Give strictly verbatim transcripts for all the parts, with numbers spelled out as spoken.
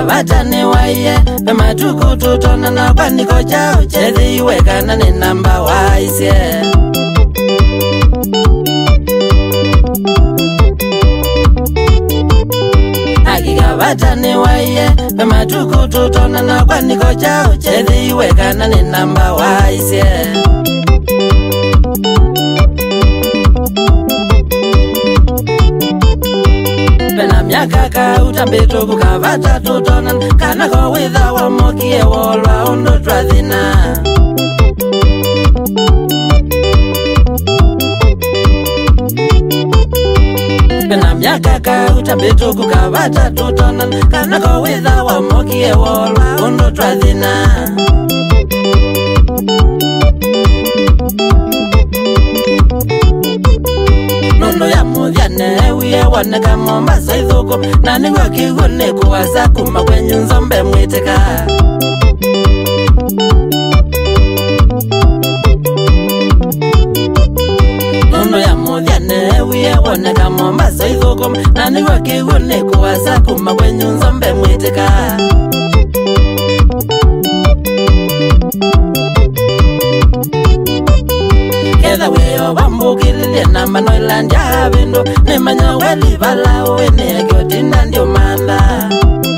Akigavatani waye Pematuku tutona na kwaniko chao Chethi wekana ni namba waisye Akigavatani waye Pematuku tutona na kwaniko chao Chethi wekana ni namba waisye Pena miaka ka utambeto kukavata tutona Kana ko witha wa mokie wolwa ondo twathina Pena miaka ka utambeto kukavata tutona Kana ko witha wa mokie wolwa ondo twathina Nondo ya muthiane wiye waneka Mombasa ithuku na niguo kiugo ni kuwasa kuma kwenye nzombe mwitika Nondo ya muthiane wiye waneka Mombasa ithuku na niguo kiugo ni kuwasa kuma kwenye nzombe mwitika Ketha weo bambukililie na manoiland ya vindo Ni manya weli vala uwene ya kiotinda ndio manda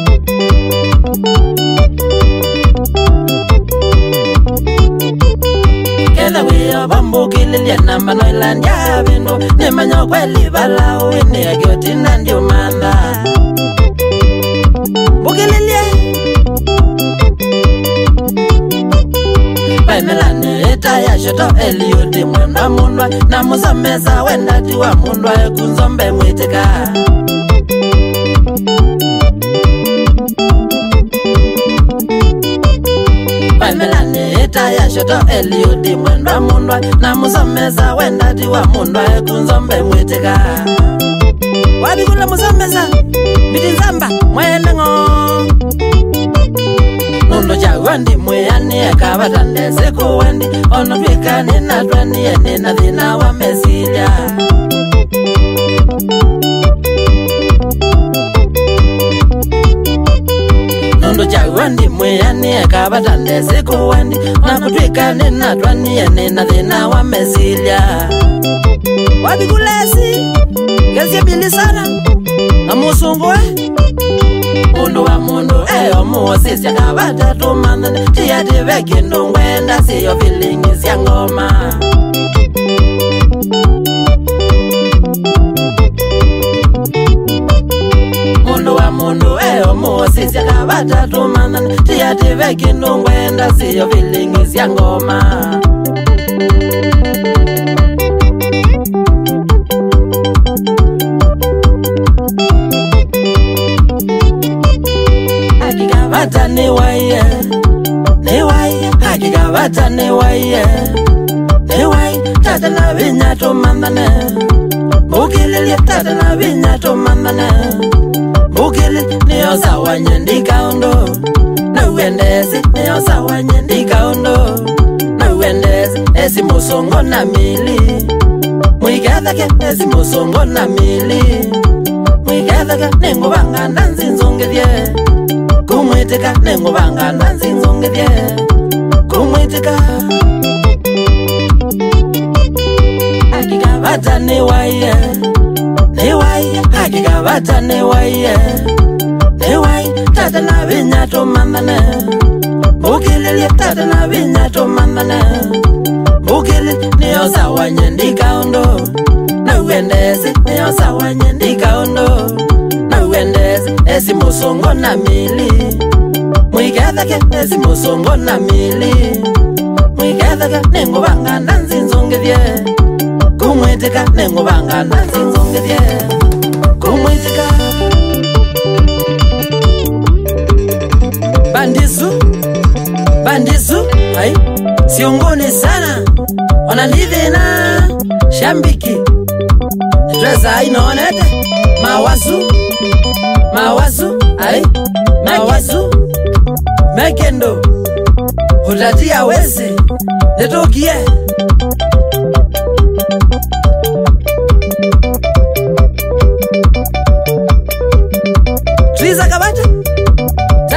Ketha weo bambukililie na manoiland ya vindo Ni manya weli vala uwene ya kiotinda ndio manda Bukililie Paimelane eta ya shoto Eliudi mwenda mundwa Na musamesa wendati wa mundwa Kunzombe mwitika Paimelane eta ya shoto Eliudi mwenda mundwa Na musamesa wendati wa mundwa Kunzombe mwitika Wabikula musamesa Bitinzamba mwenda ngo Nondo cha wandi mweyani akavata ndese kuwandi Ono twika nina twani ya nina dhina wa mesilia Nondo cha wandi mweyani akavata ndese kuwandi Na kutwika nina twani ya nina dhina wa mesilia Wabikulesi Gezi bili sana Na musungu eh Mundu wa mundu eyo muosisi akavata tumandane Tiyati veki ndungwenda siyo feelingi sya ngoma Mundu wa mundu eyo muosisi akavata tumandane Tiyati veki ndungwenda siyo feelingi sya ngoma Hakigavata ni waye Ni waye Hakigavata ni waye Ni waye Tata na vinya tumandane Bukilili tata na vinya tumandane Bukilili niyo sawa nyendika undo Na uendezi niyo sawa nyendika undo Na uendezi esi musongo na mili Mwikethake esi musongo na mili Mwikethake ningu vanga nanzi nzungithye Kumwitika nengu vanga nanzi nzungithye Kumwitika Hakigavata ni waye Ni waye Hakigavata ni waye Ni waye Tata na vinya tumandane Bukilili tata na vinya tumandane Bukilili niyo sawa nyendika undo Na uendezi niyo sawa nyendika undo Na uendezi esi musongo na mili Mwikethake esi musongo na mili Mwikethake nengu vanga nanzi nzungithye Kumwitika nengu vanga nanzi nzungithye Kumwitika Bandizu Bandizu Hai Siongoni sana Wananidhina Shambiki Dresa inoonete Mawazu Mawazu Hai Mawazu Mekendo Hulatia wese Netokie Triza kabata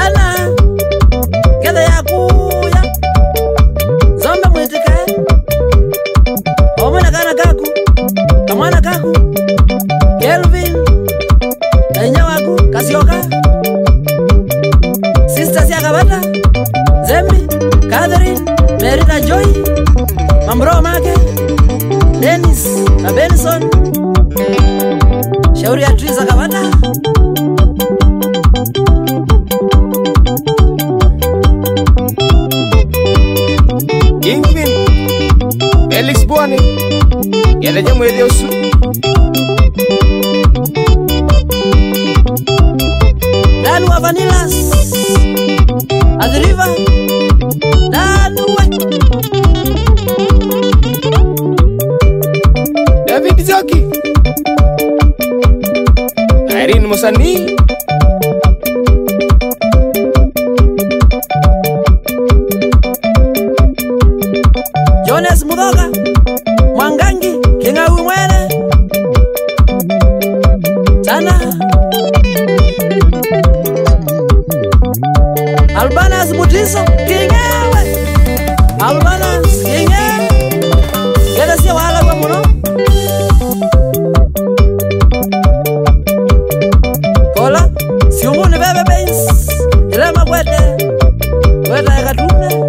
Zemi, Catherine, Merita Joy, Mambro Make, Dennis na Benson. Shauri ya Triza Kavata. Ingvin, Felix Buani, Yele Jamwe Diosu. Danu Avanilas, at the river. Danu David Zoki, Irene Musani, Jonas Mudoga, Mwangangi, Kinga Umwene, Tana, Albanas Mutiso, Kingawe, Albanas, Kingawe, Geda siya wala kwa muno. Kola, siumuni bebe beins, ilema kwete, kwete ya katune.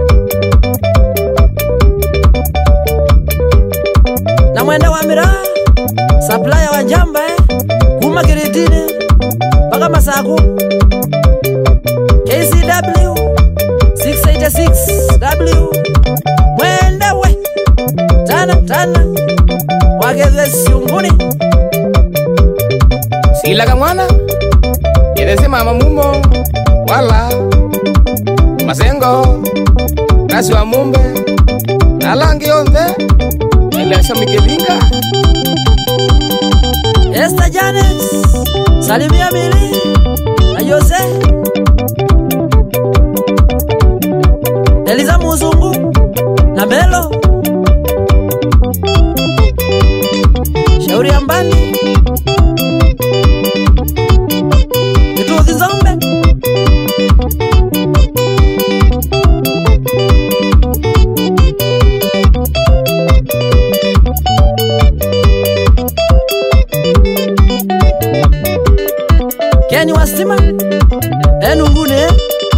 Na mwende wa mira, supplier wa njamba eh, kuma kiritini, baka masaku. K C W six eighty-six W, mwende we, tana tana, wageze siunguni. Sila Kamwana, Yedese Mama Mumo, Wala, Masengo, Nasi wa Mumbe, Nalangi Onde, Elisha Mikelinga, Esther Janet, Salimia Mili, na Jose, Eliza Muzungu, na Melo, Shauri Ambani, Nituthi Zombe, Kenny Wastima, Enungune,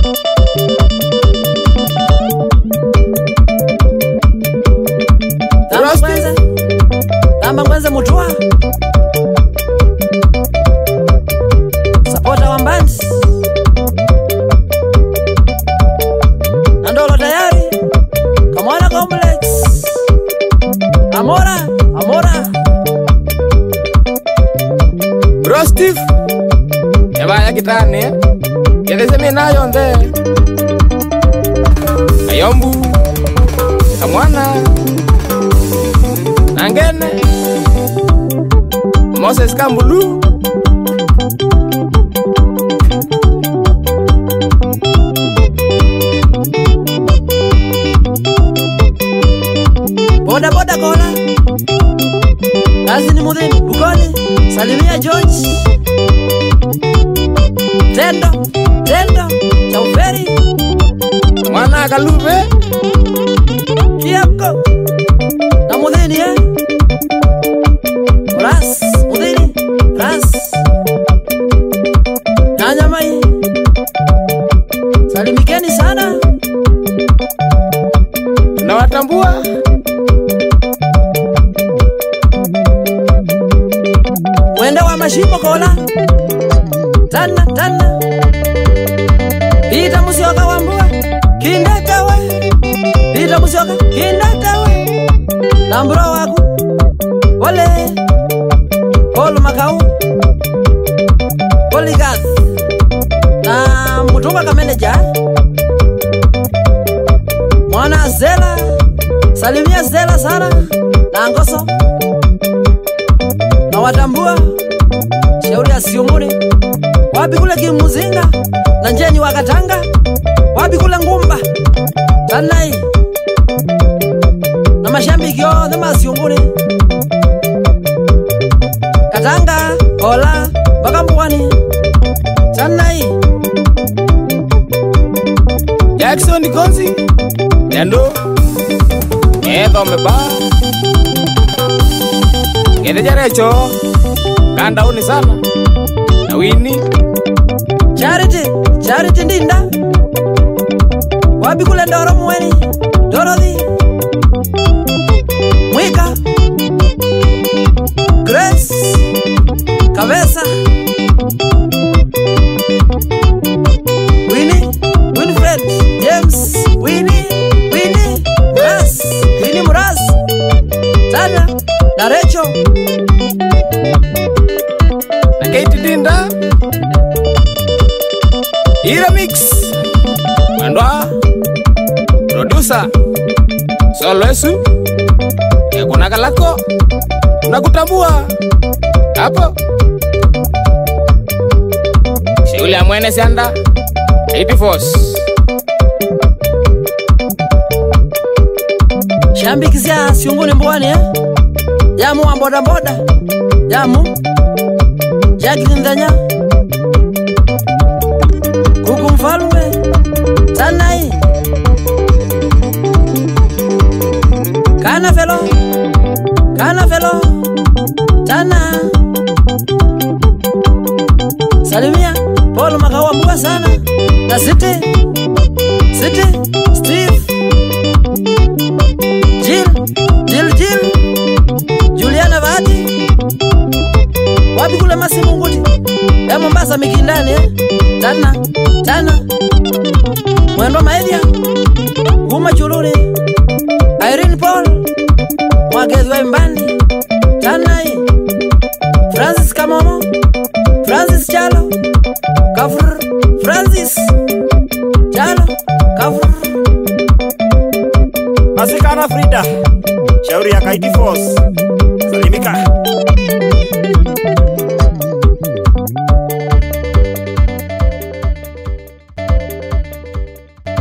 Tamba Kwenze, Tamba Kwenze Mutua, Supporter wa Mbandi, Nandolo tayari, Kamwana Complex, Amora, Amora, Bro Steve, Yabaya Kitane, Yedese Mina Yonde, Ayombu, Kamwana, Nangene, Moses Kambulu, Boda Boda Kola, Kazi ni Mudhini, Bukoni, Salimia George, Tendo, Tendo, Chauferi, Mwana Kalube, Kiapko, na Mudhini eh, Ras, Mudhini, Ras, Nanyamai, salimikeni sana, na watambua, mwende wa Mashimo Kola, Tana, Tana, Pita Musyoka Wambua, Kindatawe, Pita Musyoka, Kindatawe, Namburo waku, Wale, Paul Makau, Poligath, na Mutumba Kameneja, Mwana Zela, Salimia Zela sana, na Ngoso, na watambua, Shauri ya Siumuni, wapi kule Kimuzinga, na Njeni Wakatanga, wapi kule Ngumba, Tanai, na mashambiki yote Masiumbuni, Katanga, Kola, Bakambuani, Tanai, Jackson Konzi, Yando, Edo Meba, Gede Jarecho, Kanda uni sana, na Winnie, Charity, Charity Ndinda, wapi kule Ndoro Mweni, Dorothy, Mwika, Grace, Kabesa, Winnie, Winfred, James, Winnie, Winnie, Muras, Winnie Muras, Tana, na Rachel, na Kate Dinda, Ira Mix, Mandwa, Producer, Soloesu, Kuna Kalako, tunakutambua hapo. Shughuli ya Mwene Sianda, eighty Force. Shambi kisia siunguni mbwani eh? Jamu wa mboda mboda, Jamu, Jacqueline Danya, Kuku Mfalme, Tanai, Kana Felo, Kana Felo, Tana, Salimia, Paul Makawa mkwa sana, na City, City, Steve, Jill, Jill, Jill, Juliana Vati, wapi kule Masi Munguti, ya Mombasa Mikindani eh? Tana, Tana, Mwendo Maedia, Kuma Chuluni, Irene Paul, Mwagezwe Mbandi, Tanai, Francis Kamomo, Francis Chalo, Kafur, Francis,